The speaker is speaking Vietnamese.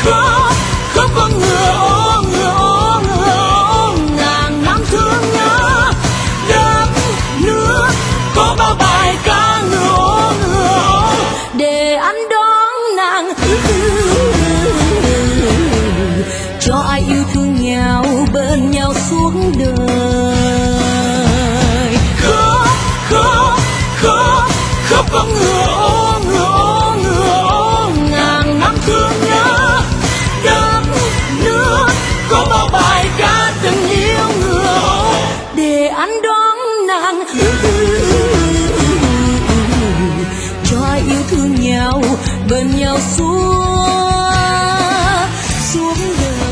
khóc khóc con ngựa ô ngựa ô ngựa ô, ngàn năm thương nhớ đất nước có bao bài ca ngựa ô để anh đón nàng. Cho ai yêu thương nhau bên nhau suốt đời. Khóc khóc khóc khóc con ngựa ô ngựa ô ngựa ô, ngàn năm thương nhớ đất nước có bao bài ca tình yêu ngựa ô để anh đón nàng. Cho ai yêu thương nhau bên nhau suốt đời.